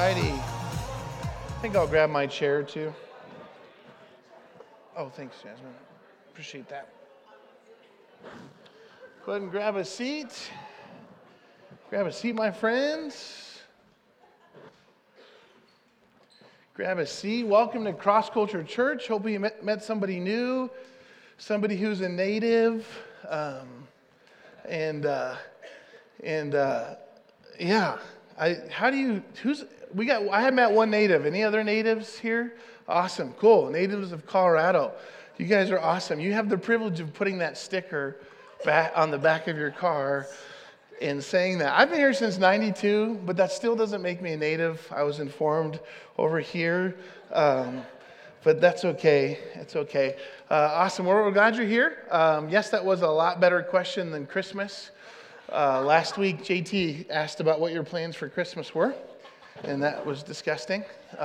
righty. I think I'll grab my chair too. Oh, thanks, Jasmine. Appreciate that. Go ahead and grab a seat. Grab a seat, my friends. Grab a seat. Welcome to Cross Culture Church. Hope you met somebody new, somebody who's a native, yeah. I have met one native. Any other natives here? Awesome, cool. Natives of Colorado. You guys are awesome. You have the privilege of putting that sticker back on the back of your car and saying that. I've been here since 92, but that still doesn't make me a native. I was informed over here, but that's okay. It's okay. Awesome. We're glad you're here. Yes, that was a lot better question than Christmas. Last week, JT asked about what your plans for Christmas were, and that was disgusting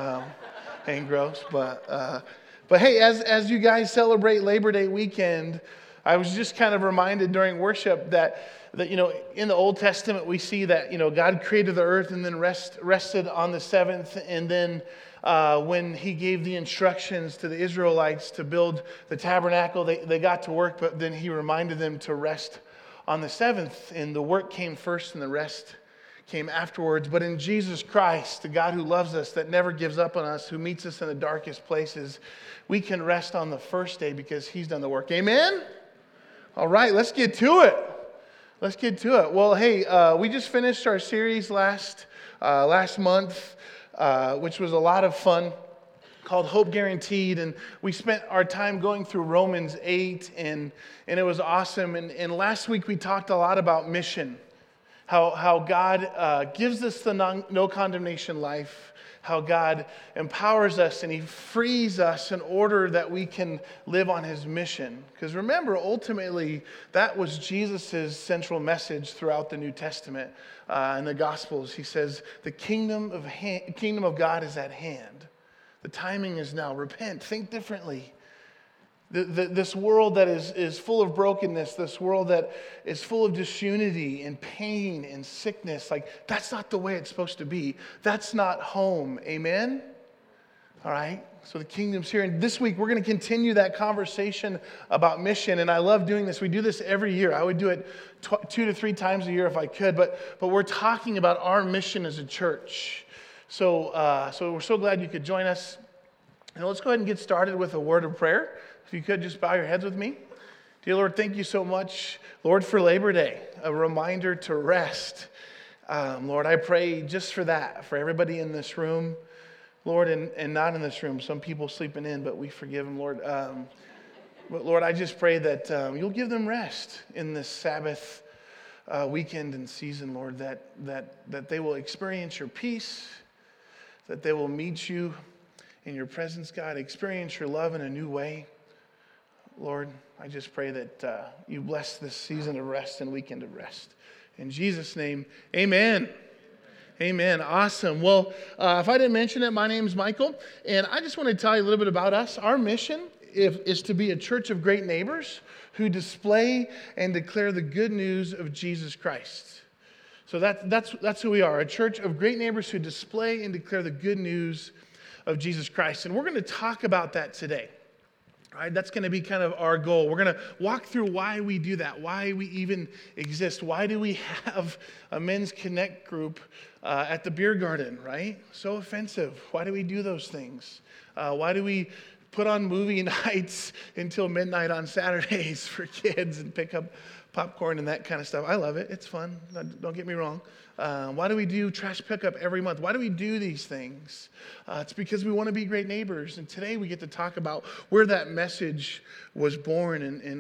and gross. But hey, as you guys celebrate Labor Day weekend, I was just kind of reminded during worship that in the Old Testament we see that God created the earth and then rested on the seventh, and then when He gave the instructions to the Israelites to build the tabernacle, they got to work, but then He reminded them to rest on the seventh, and the work came first and the rest came afterwards. But in Jesus Christ, the God who loves us, that never gives up on us, who meets us in the darkest places, we can rest on the first day because He's done the work. Amen? All right, let's get to it. Let's get to it. Well, hey, we just finished our series last month, which was a lot of fun, called Hope Guaranteed, and we spent our time going through Romans 8, and it was awesome. And last week we talked a lot about mission, how God gives us the no condemnation life, how God empowers us and He frees us in order that we can live on His mission. Because remember, ultimately, that was Jesus' central message throughout the New Testament and the Gospels. He says, the kingdom of God is at hand. The timing is now. Repent. Think differently. This world that is full of brokenness, this world that is full of disunity and pain and sickness, that's not the way it's supposed to be. That's not home. Amen? All right? So the kingdom's here. And this week, we're going to continue that conversation about mission. And I love doing this. We do this every year. I would do it 2 to 3 times a year if I could. But we're talking about our mission as a church. So we're so glad you could join us. And let's go ahead and get started with a word of prayer. If you could just bow your heads with me. Dear Lord, thank you so much, Lord, for Labor Day, a reminder to rest. Lord, I pray just for that, for everybody in this room, Lord, and not in this room. Some people sleeping in, but we forgive them, Lord. But Lord, I just pray that you'll give them rest in this Sabbath weekend and season, Lord, that they will experience your peace, that they will meet you in your presence, God, experience your love in a new way. Lord, I just pray that you bless this season of rest and weekend of rest. In Jesus' name, amen. Amen. Awesome. Well, if I didn't mention it, my name's Michael, and I just want to tell you a little bit about us. Our mission is to be a church of great neighbors who display and declare the good news of Jesus Christ. So that's who we are, a church of great neighbors who display and declare the good news of Jesus Christ. And we're going to talk about that today. All right, that's going to be kind of our goal. We're going to walk through why we do that, why we even exist. Why do we have a men's connect group at the beer garden, right? So offensive. Why do we do those things? Why do we put on movie nights until midnight on Saturdays for kids and pick up popcorn and that kind of stuff? I love it. It's fun. Don't get me wrong. Why do we do trash pickup every month? Why do we do these things? It's because we want to be great neighbors. And today we get to talk about where that message was born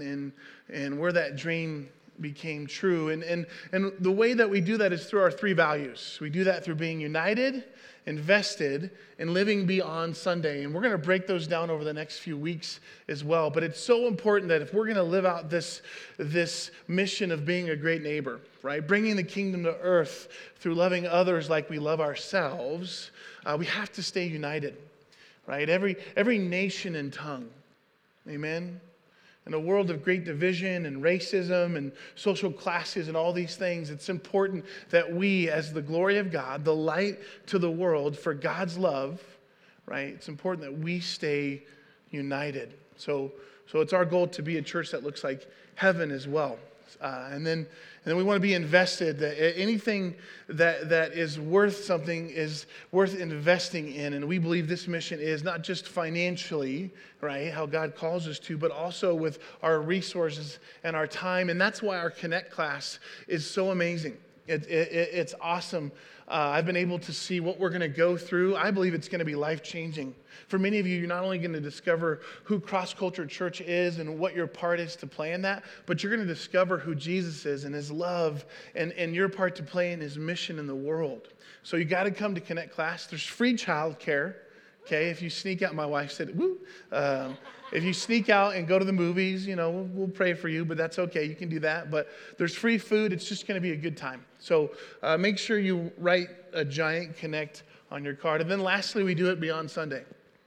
and where that dream became true. And the way that we do that is through our 3 values. We do that through being united, invested, and living beyond Sunday. And we're going to break those down over the next few weeks as well. But it's so important that if we're going to live out this mission of being a great neighbor, right, bringing the kingdom to earth through loving others like we love ourselves, we have to stay united, right? Every nation and tongue, amen? In a world of great division and racism and social classes and all these things, it's important that we, as the glory of God, the light to the world for God's love, right? It's important that we stay united. So it's our goal to be a church that looks like heaven as well. And then we want to be invested. That anything that is worth something is worth investing in. And we believe this mission is not just financially, right, how God calls us to, but also with our resources and our time. And that's why our Connect class is so amazing. It's awesome. I've been able to see what we're going to go through. I believe it's going to be life-changing. For many of you, you're not only going to discover who Cross Culture Church is and what your part is to play in that, but you're going to discover who Jesus is and his love and your part to play in his mission in the world. So you got to come to Connect class. There's free childcare. Okay, if you sneak out, my wife said, woo. If you sneak out and go to the movies, we'll pray for you, but that's okay. You can do that. But there's free food. It's just going to be a good time. So make sure you write a giant Connect on your card. And then lastly, we do it beyond Sunday.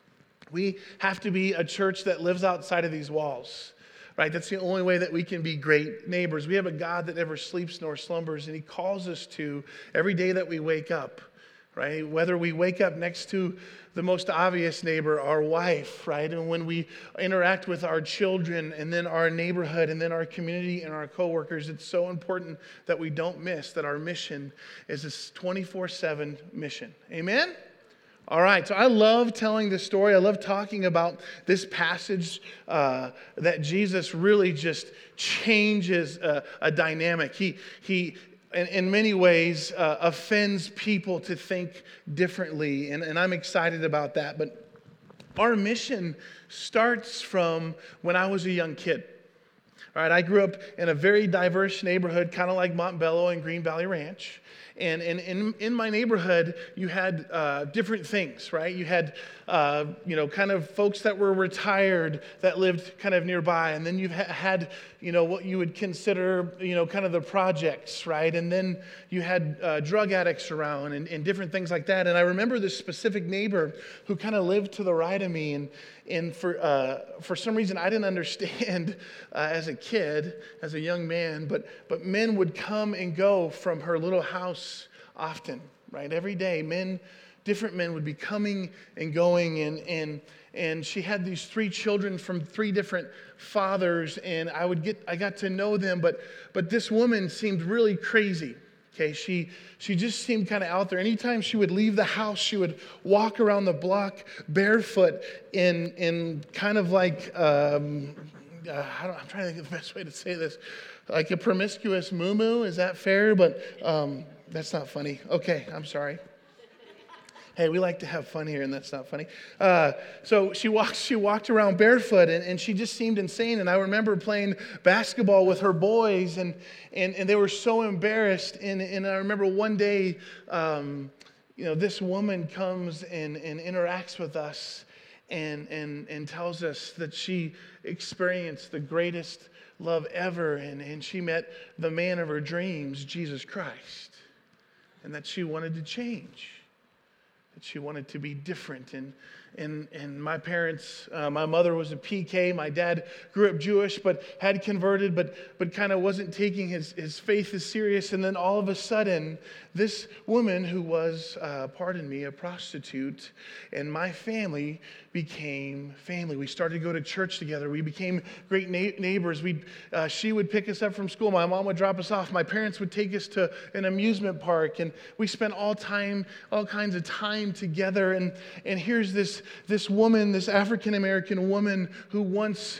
We have to be a church that lives outside of these walls, right? That's the only way that we can be great neighbors. We have a God that never sleeps nor slumbers, and he calls us to every day that we wake up, right? Whether we wake up next to the most obvious neighbor, our wife, right? And when we interact with our children and then our neighborhood and then our community and our coworkers, it's so important that we don't miss that our mission is this 24/7 mission. Amen? All right, so I love telling this story. I love talking about this passage that Jesus really just changes a dynamic. He in many ways, offends people to think differently, and I'm excited about that. But our mission starts from when I was a young kid. All right, I grew up in a very diverse neighborhood, kind of like Montbello and Green Valley Ranch. And in my neighborhood, you had different things, right? You had, kind of folks that were retired that lived kind of nearby. And then you had, what you would consider, kind of the projects, right? And then you had drug addicts around and different things like that. And I remember this specific neighbor who kind of lived to the right of me. And for some reason, I didn't understand as a kid, as a young man, but men would come and go from her little house often, right? Every day, different men would be coming and going, and she had these 3 children from 3 different fathers, and I got to know them, but this woman seemed really crazy. Okay, she just seemed kind of out there. Anytime she would leave the house, she would walk around the block barefoot in kind of like, I'm trying to think of the best way to say this, like a promiscuous moo-moo. Is that fair? But that's not funny. Okay, I'm sorry. Hey, we like to have fun here, and that's not funny. So she walked around barefoot, and she just seemed insane. And I remember playing basketball with her boys, and they were so embarrassed. And I remember one day, this woman comes and interacts with us, and tells us that she experienced the greatest love ever, and she met the man of her dreams, Jesus Christ, and that she wanted to change. That she wanted to be different. And my parents, my mother was a PK. My dad grew up Jewish, but had converted, but kind of wasn't taking his faith as serious. And then all of a sudden, this woman who was, a prostitute, and my family became family. We started to go to church together. We became great neighbors. She would pick us up from school. My mom would drop us off. My parents would take us to an amusement park, and we spent all kinds of time together. And here's this woman, this African-American woman who once,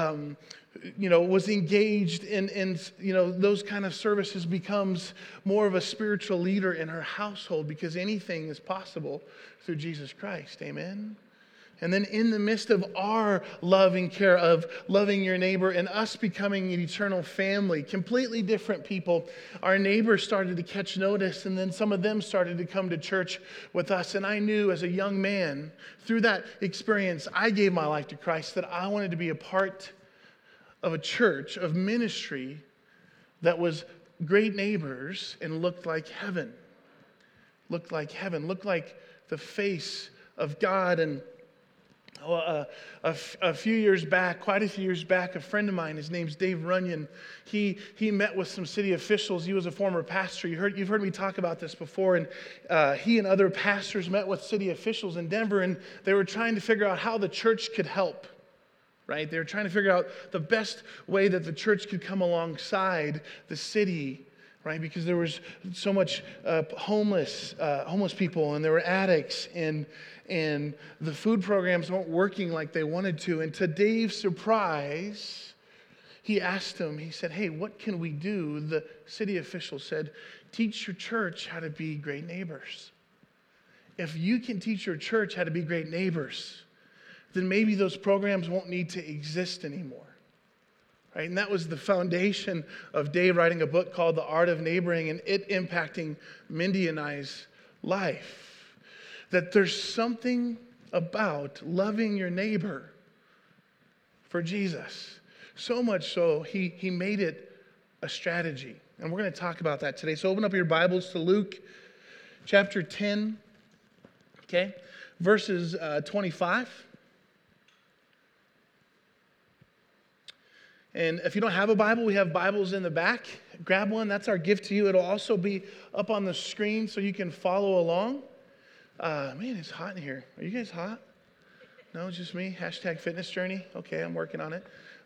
was engaged in those kind of services, becomes more of a spiritual leader in her household because anything is possible through Jesus Christ. Amen? And then in the midst of our love and care of loving your neighbor and us becoming an eternal family, completely different people, our neighbors started to catch notice, and then some of them started to come to church with us. And I knew as a young man, through that experience, I gave my life to Christ, that I wanted to be a part of a church, of ministry that was great neighbors and looked like heaven. Looked like heaven, looked like the face of God. And Well, a few years back, quite a few years back, a friend of mine, his name's Dave Runyon, he met with some city officials. He was a former pastor. You've heard me talk about this before. And he and other pastors met with city officials in Denver, and they were trying to figure out how the church could help. Right? They were trying to figure out the best way that the church could come alongside the city, right? Because there was so much homeless people, and there were addicts, and the food programs weren't working like they wanted to. And to Dave's surprise, he asked him, he said, hey, what can we do? The city official said, teach your church how to be great neighbors. If you can teach your church how to be great neighbors, then maybe those programs won't need to exist anymore. Right? And that was the foundation of Dave writing a book called The Art of Neighboring, and it impacting Mindy and I's life. That there's something about loving your neighbor for Jesus. So much so, he made it a strategy. And we're going to talk about that today. So open up your Bibles to Luke chapter 10, okay, verses 25. And if you don't have a Bible, we have Bibles in the back. Grab one. That's our gift to you. It'll also be up on the screen so you can follow along. Man, it's hot in here. Are you guys hot? No, it's just me. Hashtag fitness journey. Okay, I'm working on it.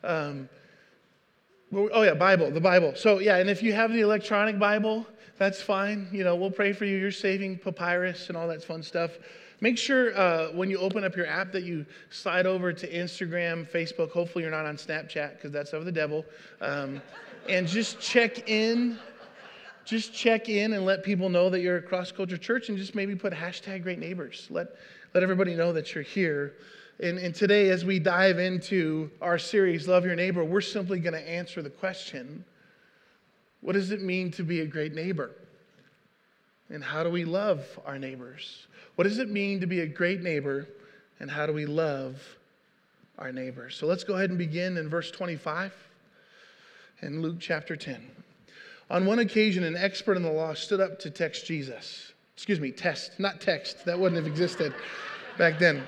The Bible. So, yeah, and if you have the electronic Bible, that's fine. You know, we'll pray for you. You're saving papyrus and all that fun stuff. Make sure when you open up your app that you slide over to Instagram, Facebook. Hopefully you're not on Snapchat because that's of the devil. And just check in. Just check in and let people know that you're a Cross Culture Church, and just maybe put hashtag great neighbors. Let everybody know that you're here. And today, as we dive into our series, Love Your Neighbor, we're simply going to answer the question, what does it mean to be a great neighbor? And how do we love our neighbors? What does it mean to be a great neighbor, and how do we love our neighbors? So let's go ahead and begin in verse 25 in Luke chapter 10. On one occasion, an expert in the law stood up to test Jesus. Not text. That wouldn't have existed back then.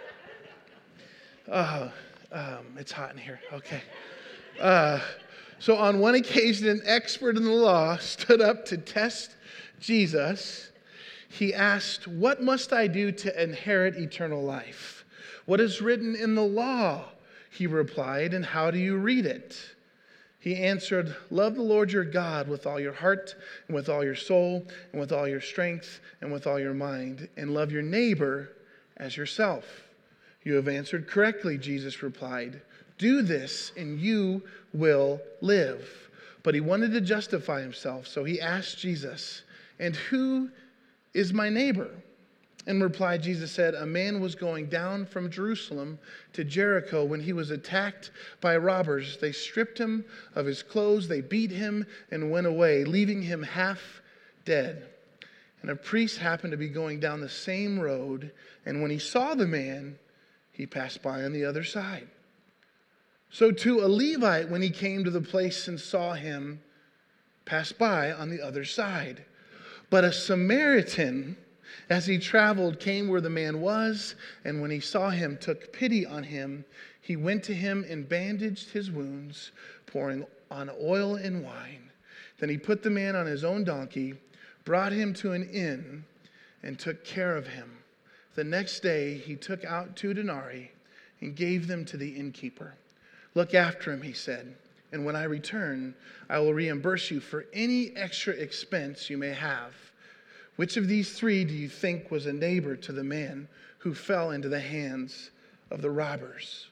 It's hot in here. Okay. So on one occasion, an expert in the law stood up to test Jesus. He asked, "What must I do to inherit eternal life?" "What is written in the law?" he replied, "and how do you read it?" He answered, "Love the Lord your God with all your heart, and with all your soul, and with all your strength, and with all your mind, and love your neighbor as yourself." "You have answered correctly," Jesus replied. "Do this, and you will live." But he wanted to justify himself, so he asked Jesus, "And who is my neighbor?" In reply, Jesus said, "A man was going down from Jerusalem to Jericho when he was attacked by robbers. They stripped him of his clothes, they beat him, and went away, leaving him half dead. And a priest happened to be going down the same road, and when he saw the man, he passed by on the other side. So too a Levite, when he came to the place and saw him, passed by on the other side. But a Samaritan, as he traveled, came where the man was, and when he saw him, took pity on him. He went to him and bandaged his wounds, pouring on oil and wine. Then he put the man on his own donkey, brought him to an inn, and took care of him. The next day he took out 2 denarii and gave them to the innkeeper. "Look after him," he said, "and when I return, I will reimburse you for any extra expense you may have." Which of these 3 do you think was a neighbor to the man who fell into the hands of the robbers?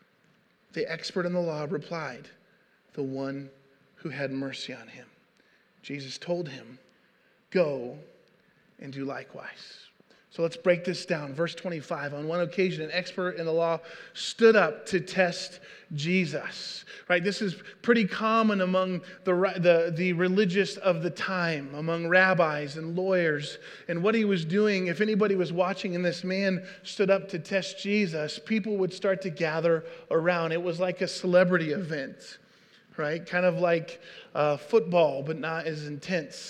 The expert in the law replied, "The one who had mercy on him." Jesus told him, "Go and do likewise." So let's break this down. Verse 25, on one occasion, an expert in the law stood up to test Jesus. Right? This is pretty common among the religious of the time, among rabbis and lawyers. And what he was doing, if anybody was watching and this man stood up to test Jesus, people would start to gather around. It was like a celebrity event, right? Kind of like football, but not as intense.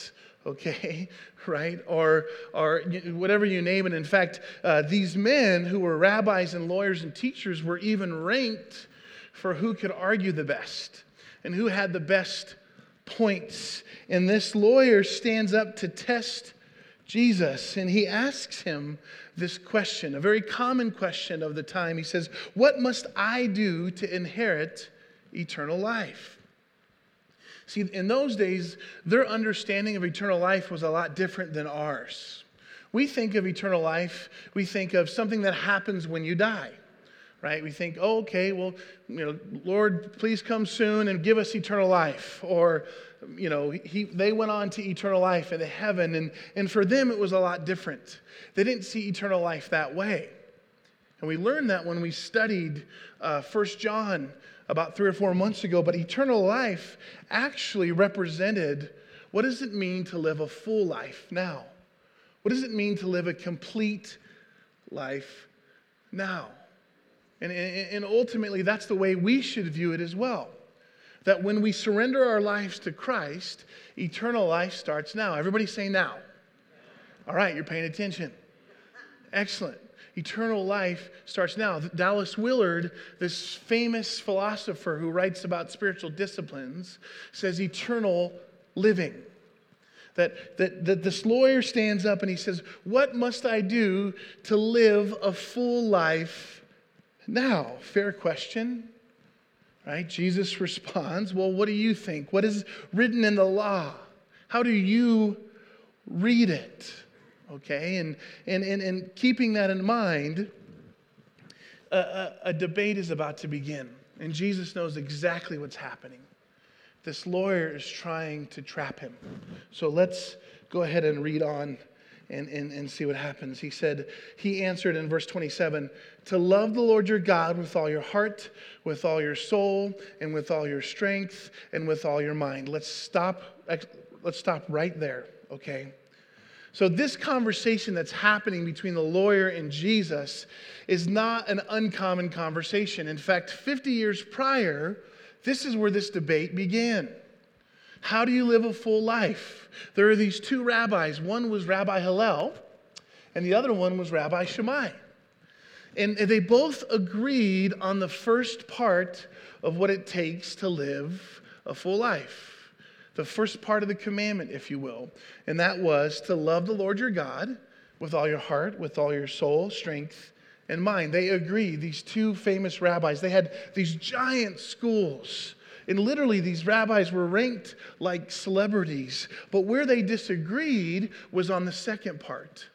okay, right? Or whatever you name it. In fact, these men who were rabbis and lawyers and teachers were even ranked for who could argue the best and who had the best points. And this lawyer stands up to test Jesus, and he asks him this question, a very common question of the time. He says, "What must I do to inherit eternal life?" See, in those days, their understanding of eternal life was a lot different than ours. We think of eternal life, we think of something that happens when you die, right? We think, oh, okay, well, Lord, please come soon and give us eternal life. Or, they went on to eternal life in heaven. And for them, it was a lot different. They didn't see eternal life that way. And we learned that when we studied 1 John about 3 or 4 months ago. But eternal life actually represented, what does it mean to live a full life now? What does it mean to live a complete life now? And ultimately, that's the way we should view it as well. That when we surrender our lives to Christ, eternal life starts now. Everybody say now. All right, you're paying attention. Excellent. Eternal life starts now. Dallas Willard, this famous philosopher who writes about spiritual disciplines, says eternal living. That this lawyer stands up and he says, "What must I do to live a full life now?" Fair question, right? Jesus responds, "Well, what do you think? What is written in the law? How do you read it?" Okay, and keeping that in mind, a debate is about to begin. And Jesus knows exactly what's happening. This lawyer is trying to trap him. So let's go ahead and read on and see what happens. He answered in verse 27, "To love the Lord your God with all your heart, with all your soul, and with all your strength, and with all your mind." Let's stop right there, okay? So this conversation that's happening between the lawyer and Jesus is not an uncommon conversation. In fact, 50 years prior, this is where this debate began. How do you live a full life? There are these two rabbis. One was Rabbi Hillel, and the other one was Rabbi Shammai. And they both agreed on the first part of what it takes to live a full life. The first part of the commandment, if you will. And that was to love the Lord your God with all your heart, with all your soul, strength, and mind. They agreed, these two famous rabbis. They had these giant schools. And literally, these rabbis were ranked like celebrities. But where they disagreed was on the second part.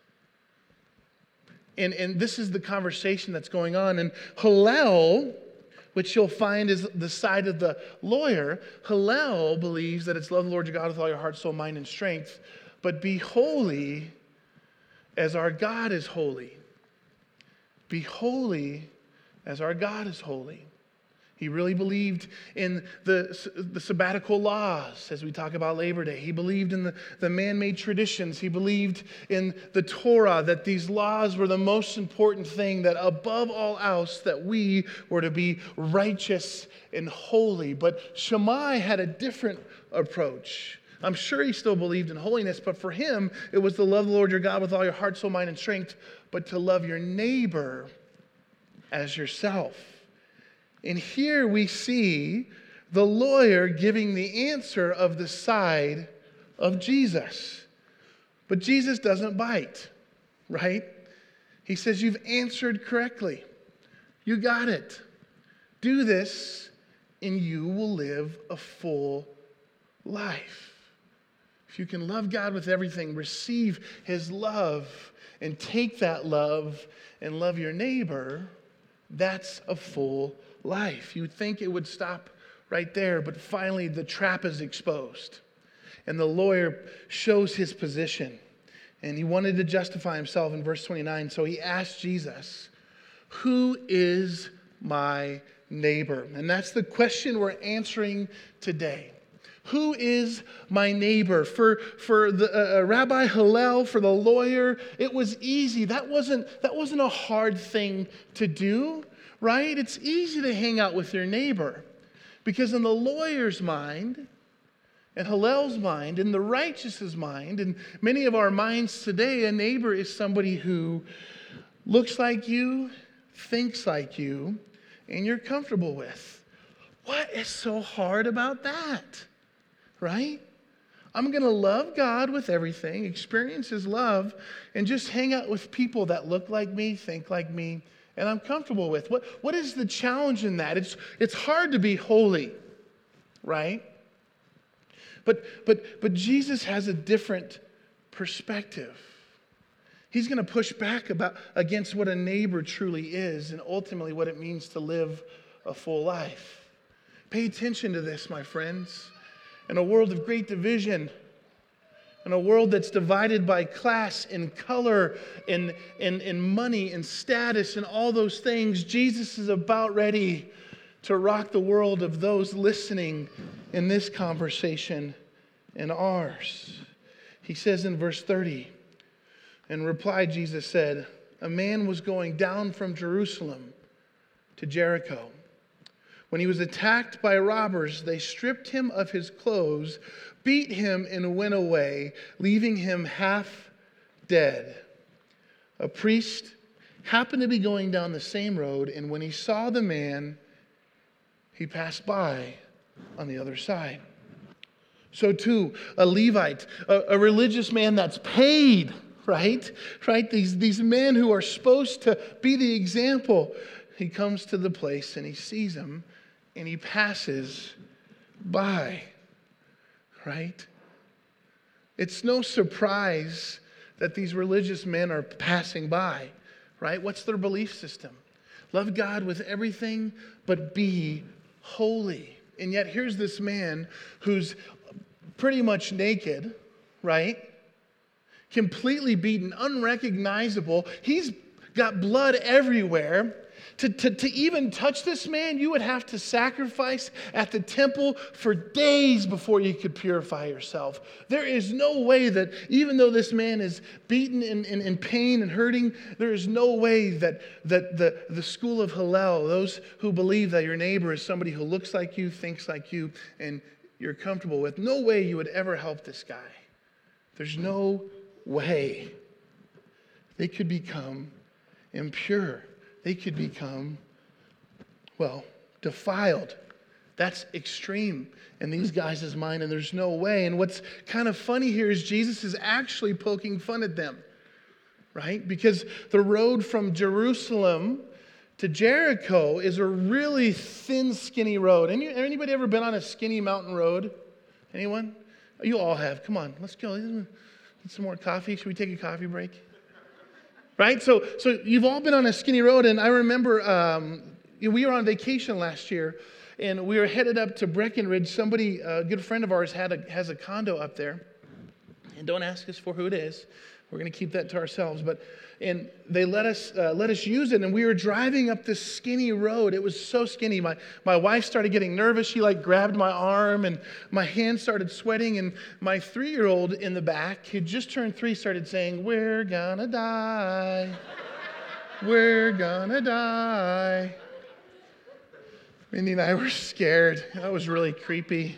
And this is the conversation that's going on. And Hillel, which you'll find is the side of the lawyer, Hillel believes that it's love the Lord your God with all your heart, soul, mind, and strength, but be holy as our God is holy. Be holy as our God is holy. He really believed in the sabbatical laws, as we talk about Labor Day. He believed in the man-made traditions. He believed in the Torah, that these laws were the most important thing, that above all else, that we were to be righteous and holy. But Shammai had a different approach. I'm sure he still believed in holiness, but for him, it was to love the Lord your God with all your heart, soul, mind, and strength, but to love your neighbor as yourself. And here we see the lawyer giving the answer of the side of Jesus. But Jesus doesn't bite, right? He says, "You've answered correctly. You got it. Do this, and you will live a full life." If you can love God with everything, receive His love, and take that love and love your neighbor, that's a full life. You'd think it would stop right there, but finally the trap is exposed. And the lawyer shows his position. And he wanted to justify himself in verse 29. So he asked Jesus, "Who is my neighbor?" And that's the question we're answering today. Who is my neighbor? For the Rabbi Hillel, for the lawyer, it was easy. That wasn't a hard thing to do. Right? It's easy to hang out with your neighbor because in the lawyer's mind, In Hillel's mind, in the righteous's mind, in many of our minds today, a neighbor is somebody who looks like you, thinks like you, and you're comfortable with. What is so hard about that? Right? I'm going to love God with everything, experience His love, and just hang out with people that look like me, think like me, and I'm comfortable with. What is the challenge in that? It's hard to be holy, right? But Jesus has a different perspective. He's going to push back against what a neighbor truly is and ultimately what it means to live a full life. Pay attention to this, my friends. In a world of great division, in a world that's divided by class and color and money and status and all those things, Jesus is about ready to rock the world of those listening in this conversation and ours. He says in verse 30, in reply, Jesus said, a man was going down from Jerusalem to Jericho. When he was attacked by robbers, they stripped him of his clothes, beat him, and went away, leaving him half dead. A priest happened to be going down the same road, and when he saw the man, he passed by on the other side. So too, a Levite, a religious man that's paid, right? These men who are supposed to be the example. He comes to the place and he sees him and he passes by, right? It's no surprise that these religious men are passing by, right? What's their belief system? Love God with everything, but be holy. And yet here's this man who's pretty much naked, right? Completely beaten, unrecognizable. He's got blood everywhere. To even touch this man, you would have to sacrifice at the temple for days before you could purify yourself. There is no way that, even though this man is beaten in pain and hurting, there is no way that the school of Hillel, those who believe that your neighbor is somebody who looks like you, thinks like you, and you're comfortable with, no way you would ever help this guy. There's no way. They could become impure. They could become, defiled. That's extreme in these guys' mind, and there's no way. And what's kind of funny here is Jesus is actually poking fun at them, right? Because the road from Jerusalem to Jericho is a really thin, skinny road. Anybody ever been on a skinny mountain road? Anyone? You all have. Come on, let's go. Need some more coffee? Should we take a coffee break? Right? So you've all been on a skinny road, and I remember we were on vacation last year, and we were headed up to Breckenridge. Somebody, a good friend of ours, has a condo up there, and don't ask us for who it is. We're going to keep that to ourselves. And they let us use it, and we were driving up this skinny road. It was so skinny. My wife started getting nervous. She grabbed my arm, and my hands started sweating. And my 3-year-old in the back, who just turned 3, started saying, "We're gonna die. We're gonna die." Mindy and I were scared. That was really creepy.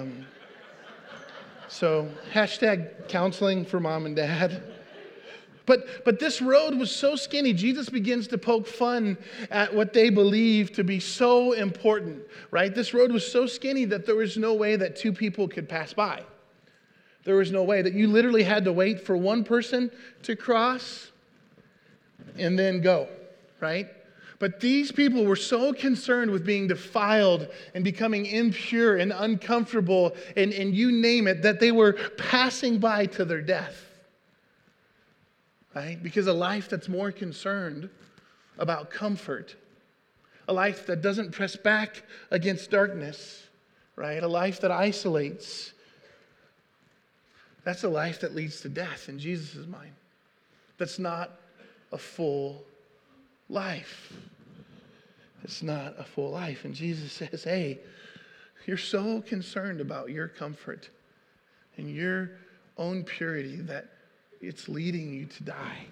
So #counseling for mom and dad. But this road was so skinny, Jesus begins to poke fun at what they believe to be so important, right? This road was so skinny that there was no way that 2 people could pass by. There was no way that you literally had to wait for one person to cross and then go, right? But these people were so concerned with being defiled and becoming impure and uncomfortable and you name it, that they were passing by to their death. Right? Because a life that's more concerned about comfort, a life that doesn't press back against darkness, right? A life that isolates, that's a life that leads to death in Jesus' mind. That's not a full life. It's not a full life. And Jesus says, hey, you're so concerned about your comfort and your own purity that it's leading you to die.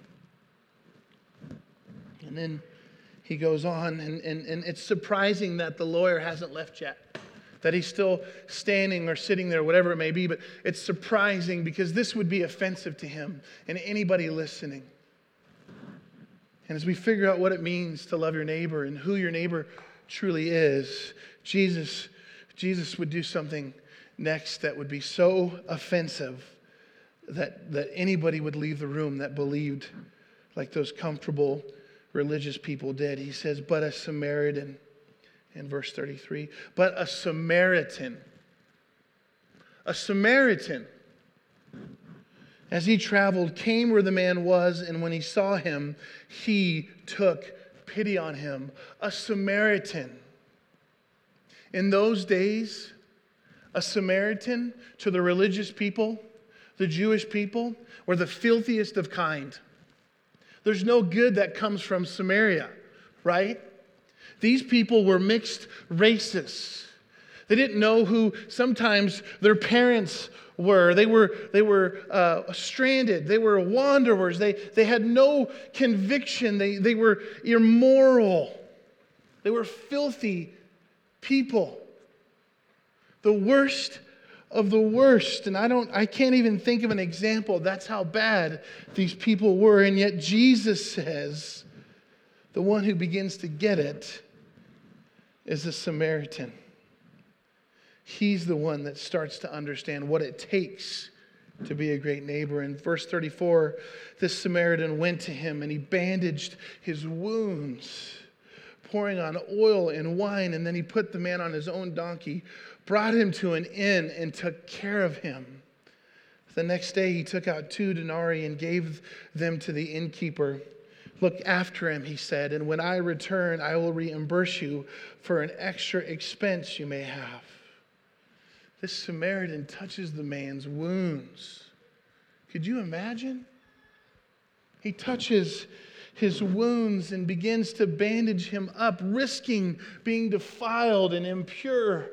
And then he goes on, and it's surprising that the lawyer hasn't left yet. that he's still standing or sitting there, whatever it may be. But it's surprising because this would be offensive to him and anybody listening. And as we figure out what it means to love your neighbor and who your neighbor truly is, Jesus would do something next that would be so offensive that anybody would leave the room that believed like those comfortable religious people did. He says, but a Samaritan, in verse 33, but a Samaritan, as he traveled, came where the man was, and when he saw him, he took pity on him. A Samaritan. In those days, a Samaritan to the religious people, the Jewish people, were the filthiest of kind. There's no good that comes from Samaria, right? These people were mixed races. They didn't know who sometimes their parents were. They were stranded. They were wanderers. They had no conviction. They were immoral. They were filthy people. The worst of the worst. And I can't even think of an example. That's how bad these people were. And yet Jesus says the one who begins to get it is a Samaritan. He's the one that starts to understand what it takes to be a great neighbor. In verse 34, this Samaritan went to him and he bandaged his wounds, pouring on oil and wine, and then he put the man on his own donkey, brought him to an inn, and took care of him. The next day he took out 2 denarii and gave them to the innkeeper. Look after him, he said, and when I return, I will reimburse you for an extra expense you may have. This Samaritan touches the man's wounds. Could you imagine? He touches his wounds and begins to bandage him up, risking being defiled and impure.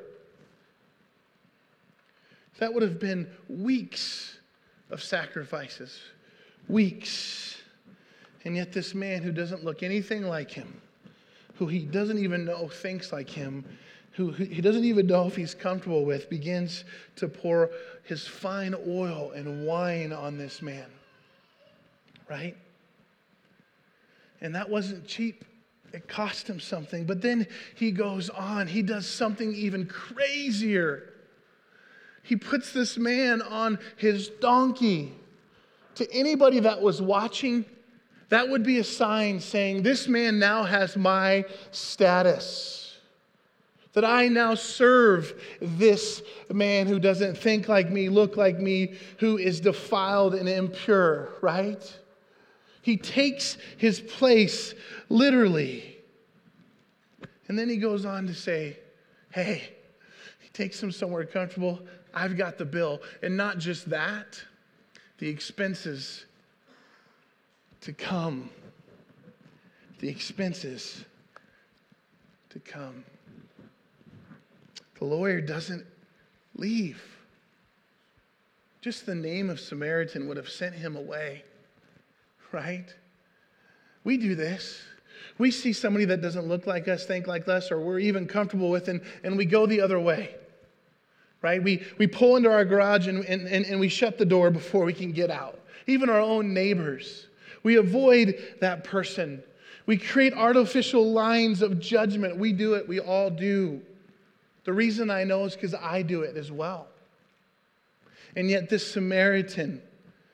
That would have been weeks of sacrifices. Weeks. And yet this man who doesn't look anything like him, who he doesn't even know thinks like him, who he doesn't even know if he's comfortable with, begins to pour his fine oil and wine on this man. Right? And that wasn't cheap. It cost him something. But then he goes on. He does something even crazier. He puts this man on his donkey. To anybody that was watching, that would be a sign saying, this man now has my status. That I now serve this man who doesn't think like me, look like me, who is defiled and impure, right? He takes his place literally. And then he goes on to say, hey, he takes him somewhere comfortable. I've got the bill. And not just that, the expenses to come. The expenses to come. The lawyer doesn't leave. Just the name of Samaritan would have sent him away, right? We do this. We see somebody that doesn't look like us, think like us, or we're even comfortable with, and we go the other way, right? We pull into our garage and we shut the door before we can get out. Even our own neighbors. We avoid that person. We create artificial lines of judgment. We do it. We all do. The reason I know is because I do it as well. And yet this Samaritan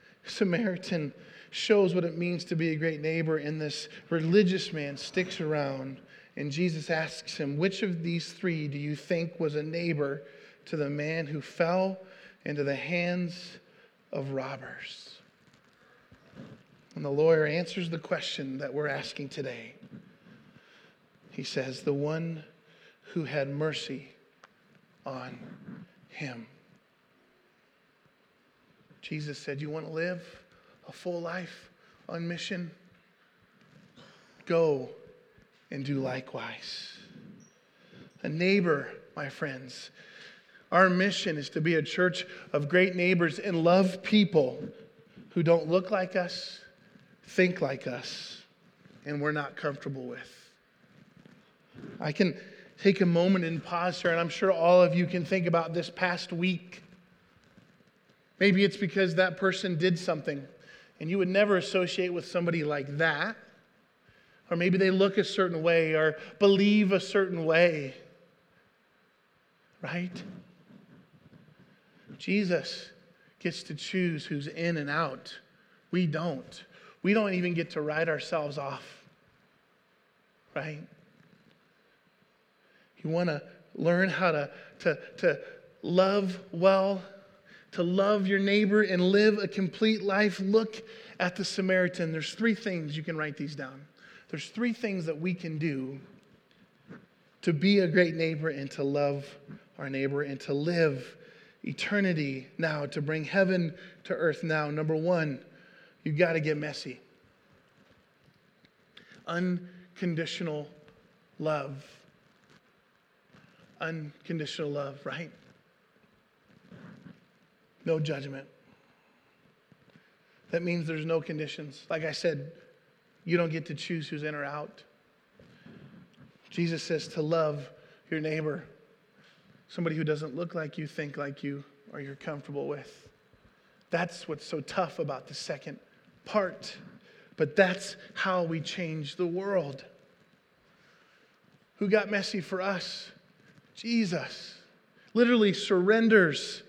shows what it means to be a great neighbor, and this religious man sticks around, and Jesus asks him, which of these 3 do you think was a neighbor to the man who fell into the hands of robbers? And the lawyer answers the question that we're asking today. He says, the one who had mercy on him. Jesus said, you want to live a full life on mission? Go and do likewise. A neighbor, my friends. Our mission is to be a church of great neighbors and love people who don't look like us, think like us, and we're not comfortable with. I can take a moment and pause here, and I'm sure all of you can think about this past week. Maybe it's because that person did something, and you would never associate with somebody like that. Or maybe they look a certain way or believe a certain way. Right? Jesus gets to choose who's in and out. We don't. We don't even get to write ourselves off. Right? You want to learn how to love well, to love your neighbor and live a complete life? Look at the Samaritan. There's 3 things. You can write these down. There's 3 things that we can do to be a great neighbor and to love our neighbor and to live eternity now, to bring heaven to earth now. Number 1, you've got to get messy. Unconditional love. Unconditional love, right? No judgment. That means there's no conditions. Like I said, you don't get to choose who's in or out. Jesus says to love your neighbor, somebody who doesn't look like you, think like you, or you're comfortable with. That's what's so tough about the second part. But that's how we change the world. Who got messy for us? Jesus. Literally surrenders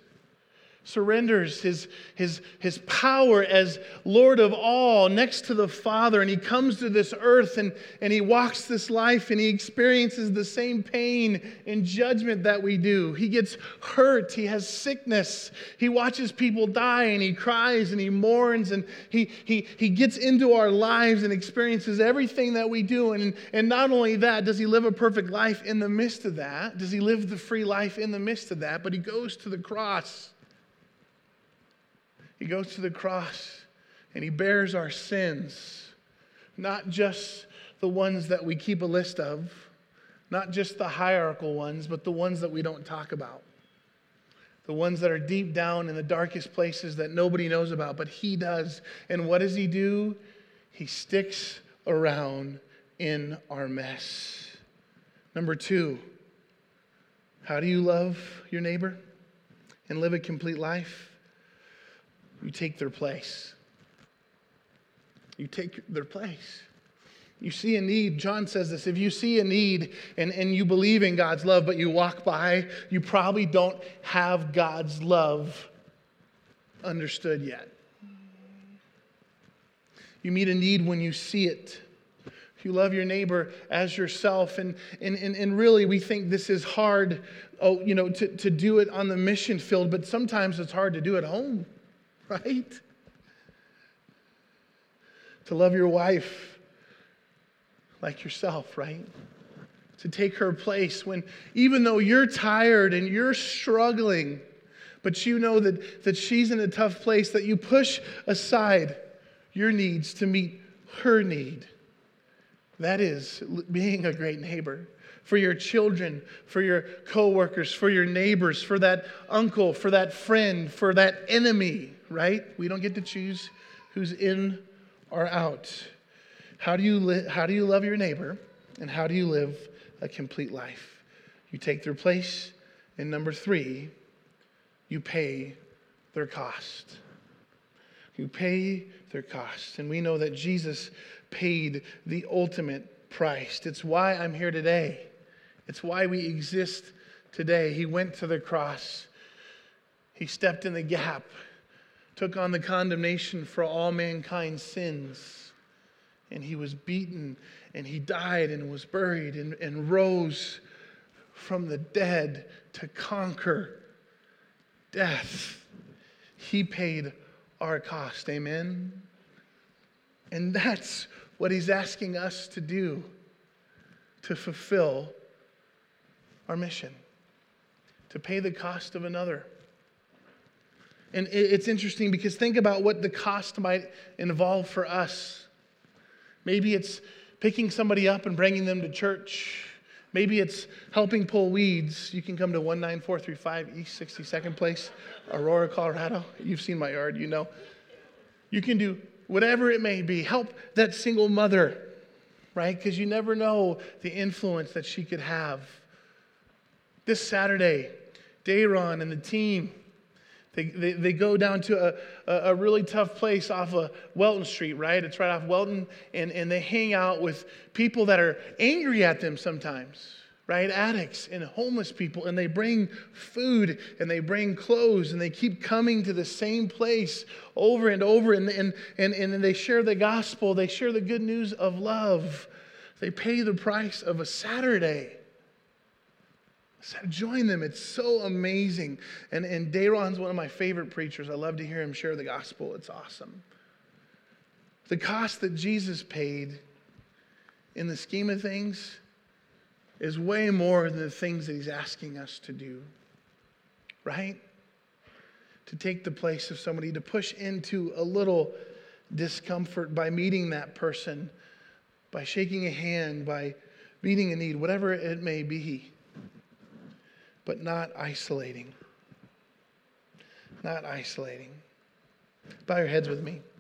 his power as Lord of all next to the Father, and he comes to this earth and he walks this life and he experiences the same pain and judgment that we do. He gets hurt, he has sickness, he watches people die and he cries and he mourns, and he gets into our lives and experiences everything that we do. And not only that, does he live a perfect life in the midst of that, does he live the free life in the midst of that, but he goes to the cross. He goes to the cross and he bears our sins, not just the ones that we keep a list of, not just the hierarchical ones, but the ones that we don't talk about, the ones that are deep down in the darkest places that nobody knows about, but he does. And what does he do? He sticks around in our mess. Number 2, how do you love your neighbor and live a complete life? You take their place. You take their place. You see a need. John says this. If you see a need and you believe in God's love, but you walk by, you probably don't have God's love understood yet. You meet a need when you see it. You love your neighbor as yourself. And really, we think this is hard, to do it on the mission field, but sometimes it's hard to do at home. Right? To love your wife like yourself, right? To take her place when, even though you're tired and you're struggling, but you know that she's in a tough place, that you push aside your needs to meet her need. That is being a great neighbor. For your children, for your coworkers, for your neighbors, for that uncle, for that friend, for that enemy, right? We don't get to choose who's in or out. How do you love your neighbor, and how do you live a complete life? You take their place, and number 3, you pay their cost. You pay their cost. And we know that Jesus paid the ultimate price. It's why I'm here today. It's why we exist today. He went to the cross. He stepped in the gap, took on the condemnation for all mankind's sins. And he was beaten, and he died and was buried and rose from the dead to conquer death. He paid our cost. Amen? And that's what he's asking us to do to fulfill our mission, to pay the cost of another. And it's interesting because think about what the cost might involve for us. Maybe it's picking somebody up and bringing them to church. Maybe it's helping pull weeds. You can come to 19435 East 62nd Place, Aurora, Colorado. You've seen my yard, you know. You can do whatever it may be. Help that single mother, right? Because you never know the influence that she could have This Saturday, Dayron and the team, they go down to a really tough place off of Welton Street, right? It's right off Welton, and they hang out with people that are angry at them sometimes, right? Addicts and homeless people, and they bring food and they bring clothes, and they keep coming to the same place over and over, and they share the gospel, they share the good news of love. They pay the price of a Saturday. So join them. It's so amazing. And Dayron's one of my favorite preachers. I love to hear him share the gospel. It's awesome. The cost that Jesus paid in the scheme of things is way more than the things that he's asking us to do. Right? To take the place of somebody, to push into a little discomfort by meeting that person, by shaking a hand, by meeting a need, whatever it may be. But not isolating. Not isolating. Bow your heads with me.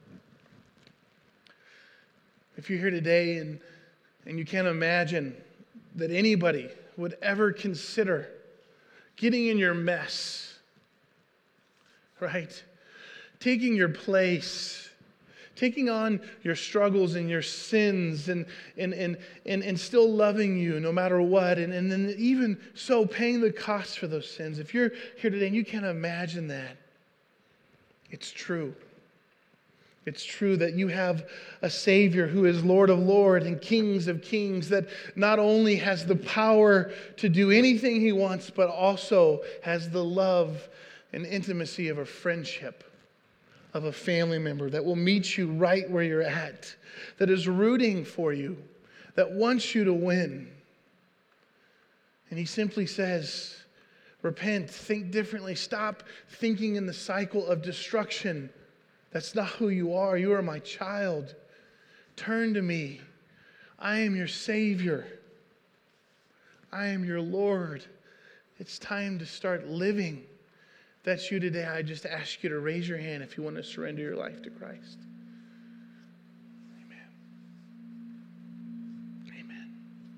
If you're here today and you can't imagine that anybody would ever consider getting in your mess, right? Taking your place, taking on your struggles and your sins and still loving you no matter what. And then even so paying the cost for those sins. If you're here today and you can't imagine that, it's true. It's true that you have a Savior who is Lord of Lords and Kings of Kings, that not only has the power to do anything he wants, but also has the love and intimacy of a friendship, of a family member that will meet you right where you're at, that is rooting for you, that wants you to win. And he simply says, repent, think differently, stop thinking in the cycle of destruction. That's not who you are. You are my child. Turn to me. I am your Savior. I am your Lord. It's time to start living. If that's you today, I just ask you to raise your hand if you want to surrender your life to Christ. Amen. Amen.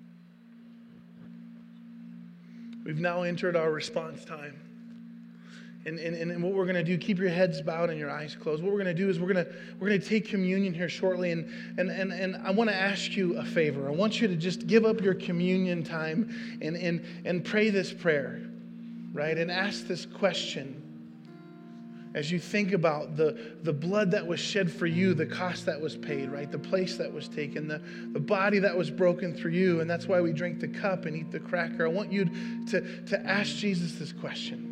We've now entered our response time. And what we're going to do, keep your heads bowed and your eyes closed. What we're going to do is we're going to take communion here shortly. And I want to ask you a favor. I want you to just give up your communion time and pray this prayer, right? And ask this question as you think about the blood that was shed for you, the cost that was paid, right? The place that was taken, the body that was broken for you. And that's why we drink the cup and eat the cracker. I want you to ask Jesus this question.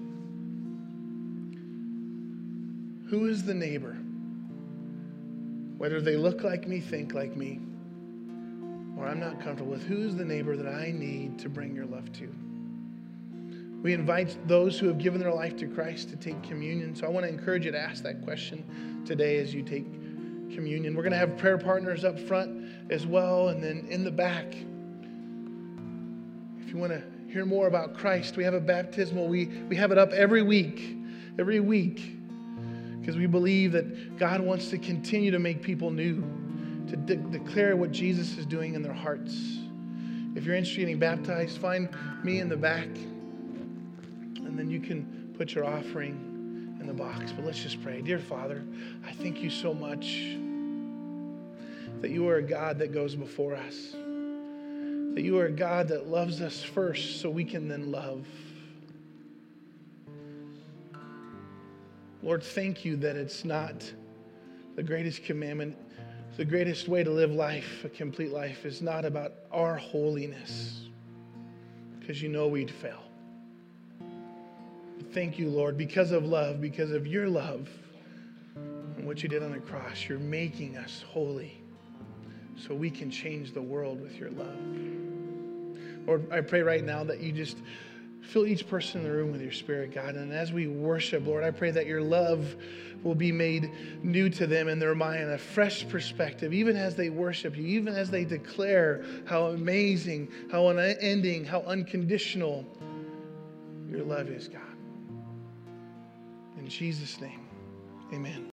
Who is the neighbor? Whether they look like me, think like me, or I'm not comfortable with, who is the neighbor that I need to bring your love to? We invite those who have given their life to Christ to take communion. So I want to encourage you to ask that question today as you take communion. We're going to have prayer partners up front as well, and then in the back. If you want to hear more about Christ, we have a baptismal. We have it up every week. Because we believe that God wants to continue to make people new, to declare what Jesus is doing in their hearts. If you're interested in getting baptized, find me in the back, and then you can put your offering in the box. But let's just pray. Dear Father, I thank you so much that you are a God that goes before us, that you are a God that loves us first so we can then love. Lord, thank you that it's not the greatest commandment. The greatest way to live life, a complete life, is not about our holiness, because you know we'd fail. But thank you, Lord, because of love, because of your love and what you did on the cross, you're making us holy so we can change the world with your love. Lord, I pray right now that you just fill each person in the room with your Spirit, God. And as we worship, Lord, I pray that your love will be made new to them in their mind, a fresh perspective, even as they worship you, even as they declare how amazing, how unending, how unconditional your love is, God. In Jesus' name, amen.